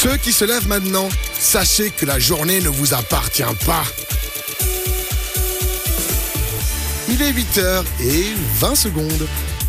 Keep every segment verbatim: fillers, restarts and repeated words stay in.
Ceux qui se lèvent maintenant, sachez que la journée ne vous appartient pas. Il est huit heures vingt secondes.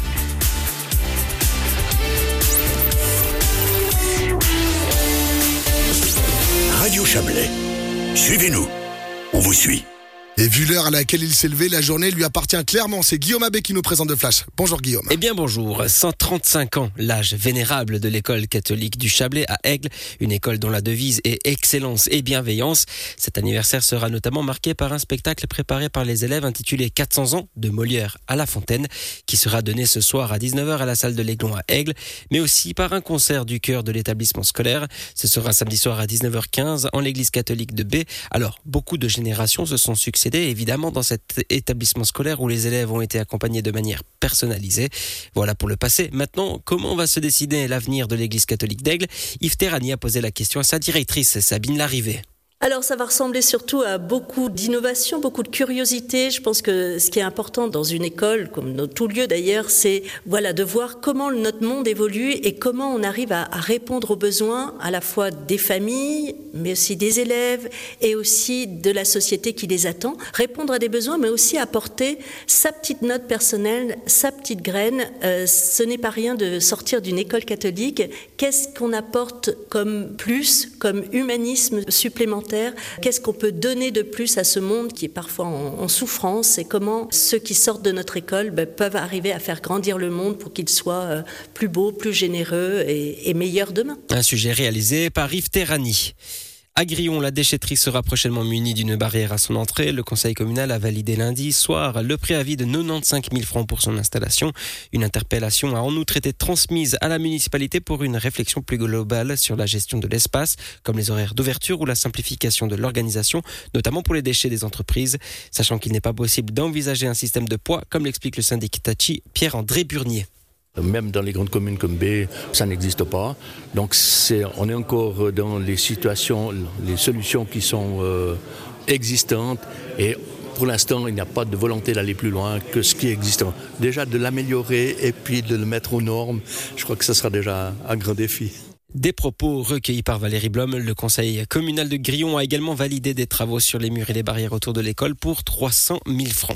Radio Chablais. Suivez-nous. On vous suit. Et vu l'heure à laquelle il s'est levé, la journée lui appartient clairement. C'est Guillaume Abbé qui nous présente de Flash. Bonjour Guillaume. Eh bien bonjour, cent trente-cinq ans, l'âge vénérable de l'école catholique du Chablais à Aigle, une école dont la devise est excellence et bienveillance. Cet anniversaire sera notamment marqué par un spectacle préparé par les élèves intitulé quatre cents ans de Molière à La Fontaine, qui sera donné ce soir à dix-neuf heures à la salle de l'Aiglon à Aigle, mais aussi par un concert du chœur de l'établissement scolaire. Ce sera samedi soir à dix-neuf heures quinze en l'église catholique de B. Alors, beaucoup de générations se sont succédées évidemment dans cet établissement scolaire où les élèves ont été accompagnés de manière personnalisée. Voilà pour le passé. Maintenant, comment va se décider l'avenir de l'église catholique d'Aigle ? Yves Terrani a posé la question à sa directrice, Sabine Larrivé. Alors ça va ressembler surtout à beaucoup d'innovation, beaucoup de curiosité. Je pense que ce qui est important dans une école, comme dans tout lieu d'ailleurs, c'est voilà, de voir comment notre monde évolue et comment on arrive à, à répondre aux besoins à la fois des familles, mais aussi des élèves et aussi de la société qui les attend. Répondre à des besoins, mais aussi apporter sa petite note personnelle, sa petite graine. Euh, ce n'est pas rien de sortir d'une école catholique. Qu'est-ce qu'on apporte comme plus, comme humanisme supplémentaire ? Qu'est-ce qu'on peut donner de plus à ce monde qui est parfois en, en souffrance et comment ceux qui sortent de notre école ben, peuvent arriver à faire grandir le monde pour qu'il soit euh, plus beau, plus généreux et, et meilleur demain. Un sujet réalisé par Yves Terrani. À Grillon, la déchetterie sera prochainement munie d'une barrière à son entrée. Le conseil communal a validé lundi soir le préavis de quatre-vingt-quinze mille francs pour son installation. Une interpellation a en outre été transmise à la municipalité pour une réflexion plus globale sur la gestion de l'espace, comme les horaires d'ouverture ou la simplification de l'organisation, notamment pour les déchets des entreprises, sachant qu'il n'est pas possible d'envisager un système de poids, comme l'explique le syndic Tachi, Pierre-André Burnier. Même dans les grandes communes comme B, ça n'existe pas. Donc c'est, on est encore dans les situations, les solutions qui sont euh, existantes. Et pour l'instant, il n'y a pas de volonté d'aller plus loin que ce qui est existant. Déjà de l'améliorer et puis de le mettre aux normes, je crois que ce sera déjà un grand défi. Des propos recueillis par Valérie Blum. Le conseil communal de Grillon a également validé des travaux sur les murs et les barrières autour de l'école pour trois cent mille francs.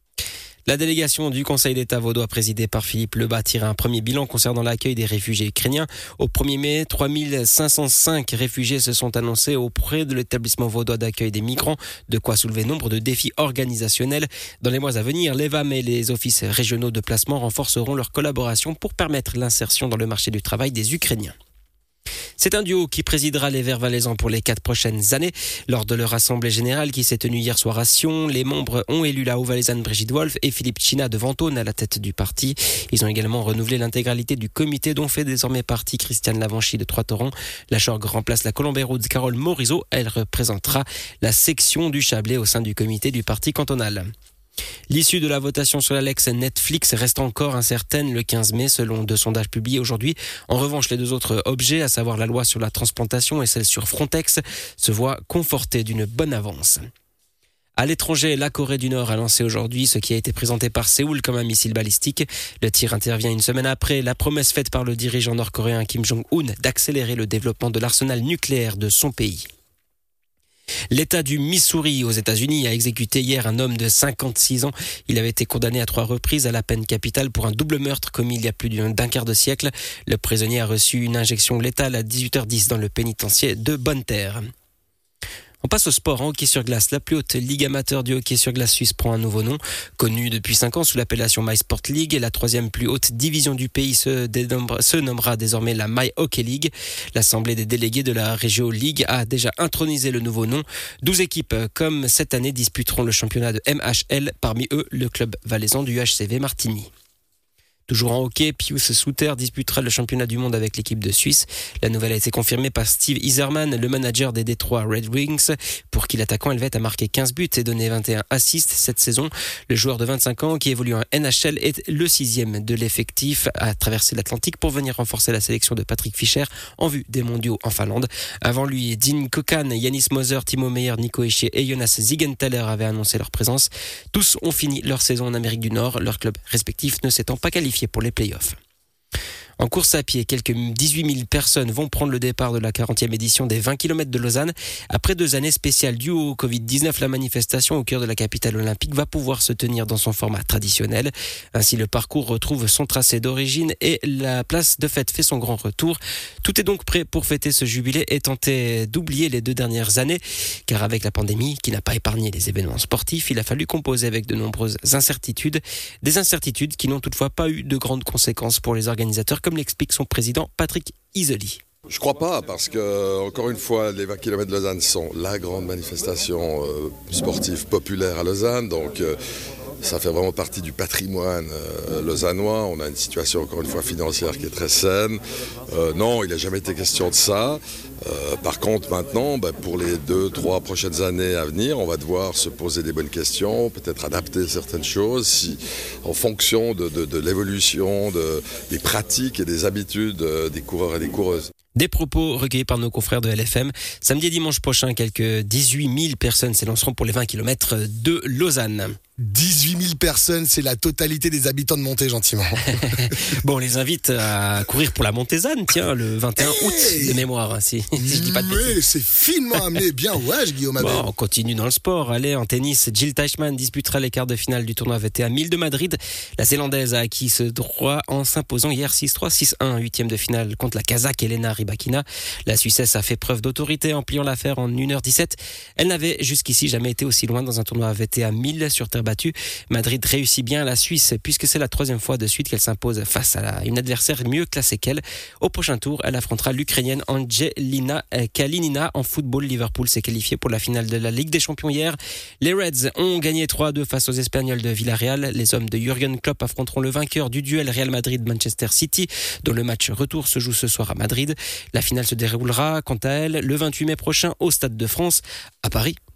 La délégation du Conseil d'État vaudois présidée par Philippe Lebas tire un premier bilan concernant l'accueil des réfugiés ukrainiens. Au premier mai, trois mille cinq cent cinq réfugiés se sont annoncés auprès de l'établissement vaudois d'accueil des migrants, de quoi soulever nombre de défis organisationnels. Dans les mois à venir, l'E V A M et les offices régionaux de placement renforceront leur collaboration pour permettre l'insertion dans le marché du travail des Ukrainiens. C'est un duo qui présidera les Verts valaisans pour les quatre prochaines années. Lors de leur assemblée générale qui s'est tenue hier soir à Sion, les membres ont élu la haut-valaisanne Brigitte Wolf et Philippe China de Ventône à la tête du parti. Ils ont également renouvelé l'intégralité du comité dont fait désormais partie Christiane Lavanchy de Trois-Torrents. La Chorgue remplace la Colombéroute Carole Morizot. Elle représentera la section du Chablais au sein du comité du parti cantonal. L'issue de la votation sur la Lex Netflix reste encore incertaine le quinze mai selon deux sondages publiés aujourd'hui. En revanche, les deux autres objets, à savoir la loi sur la transplantation et celle sur Frontex, se voient confortés d'une bonne avance. À l'étranger, la Corée du Nord a lancé aujourd'hui ce qui a été présenté par Séoul comme un missile balistique. Le tir intervient une semaine après la promesse faite par le dirigeant nord-coréen Kim Jong-un d'accélérer le développement de l'arsenal nucléaire de son pays. L'État du Missouri aux États-Unis a exécuté hier un homme de cinquante-six ans. Il avait été condamné à trois reprises à la peine capitale pour un double meurtre commis il y a plus d'un quart de siècle. Le prisonnier a reçu une injection létale à dix-huit heures dix dans le pénitencier de Bonne-Terre. On passe au sport en hockey sur glace. La plus haute ligue amateur du hockey sur glace suisse prend un nouveau nom. Connue depuis cinq ans sous l'appellation MySport League, la troisième plus haute division du pays se, dénombre, se nommera désormais la My Hockey League. L'assemblée des délégués de la Regio League a déjà intronisé le nouveau nom. douze équipes, comme cette année, disputeront le championnat de M H L. Parmi eux, le club valaisan du H C V Martigny. Toujours en hockey, Pius Souter disputera le championnat du monde avec l'équipe de Suisse. La nouvelle a été confirmée par Steve Yzerman, le manager des Detroit Red Wings, pour qui l'attaquant helvète a marqué quinze buts et donné vingt et un assists cette saison. Le joueur de vingt-cinq ans qui évolue en N H L est le sixième de l'effectif à traverser l'Atlantique pour venir renforcer la sélection de Patrick Fischer en vue des mondiaux en Finlande. Avant lui, Dean Kokan, Yanis Moser, Timo Meyer, Nico Hischier et Jonas Ziegenthaler avaient annoncé leur présence. Tous ont fini leur saison en Amérique du Nord, leurs clubs respectifs ne s'étant pas qualifiés pour les playoffs. En course à pied, quelques dix-huit mille personnes vont prendre le départ de la quarantième édition des vingt kilomètres de Lausanne. Après deux années spéciales dues au covid dix-neuf, la manifestation au cœur de la capitale olympique va pouvoir se tenir dans son format traditionnel. Ainsi, le parcours retrouve son tracé d'origine et la place de fête fait son grand retour. Tout est donc prêt pour fêter ce jubilé et tenter d'oublier les deux dernières années. Car avec la pandémie qui n'a pas épargné les événements sportifs, il a fallu composer avec de nombreuses incertitudes. Des incertitudes qui n'ont toutefois pas eu de grandes conséquences pour les organisateurs, comme l'explique son président Patrick Isoli. Je crois pas, parce que, encore une fois, les vingt kilomètres de Lausanne sont la grande manifestation euh, sportive populaire à Lausanne, donc euh, ça fait vraiment partie du patrimoine euh, lausannois. On a une situation, encore une fois, financière qui est très saine. Euh, non, il n'a jamais été question de ça. Euh, par contre, maintenant, bah, pour les deux, trois prochaines années à venir, on va devoir se poser des bonnes questions, peut-être adapter certaines choses si, en fonction de, de, de l'évolution de, des pratiques et des habitudes euh, des coureurs et des coureuses. Des propos recueillis par nos confrères de L F M. Samedi et dimanche prochain, quelques dix-huit mille personnes s'élanceront pour les vingt kilomètres de Lausanne. dix-huit mille personnes, c'est la totalité des habitants de Monté, gentiment. Bon, on les invite à courir pour la Montezanne, tiens, le vingt et un août de mémoire, hein, si, si je dis pas de bêtises. Oui, c'est finement amené. Bien, ouais, Guillaume Abel. Bon, on continue dans le sport. Allez, en tennis, Jill Teichmann disputera les quarts de finale du tournoi V T A mille de Madrid. La Zélandaise a acquis ce droit en s'imposant hier six trois, six un, huitième de finale contre la Kazakh Elena Rybakina. La Suissesse a fait preuve d'autorité en pliant l'affaire en une heure dix-sept. Elle n'avait jusqu'ici jamais été aussi loin dans un tournoi V T A mille sur terre battue. Madrid réussit bien la Suisse puisque c'est la troisième fois de suite qu'elle s'impose face à une adversaire mieux classée qu'elle. Au prochain tour, elle affrontera l'Ukrainienne Angelina Kalinina. En football, Liverpool s'est qualifié pour la finale de la Ligue des Champions hier. Les Reds ont gagné trois à deux face aux Espagnols de Villarreal. Les hommes de Jürgen Klopp affronteront le vainqueur du duel Real Madrid-Manchester City, dont le match retour se joue ce soir à Madrid. La finale se déroulera, quant à elle, le vingt-huit mai prochain au Stade de France à Paris.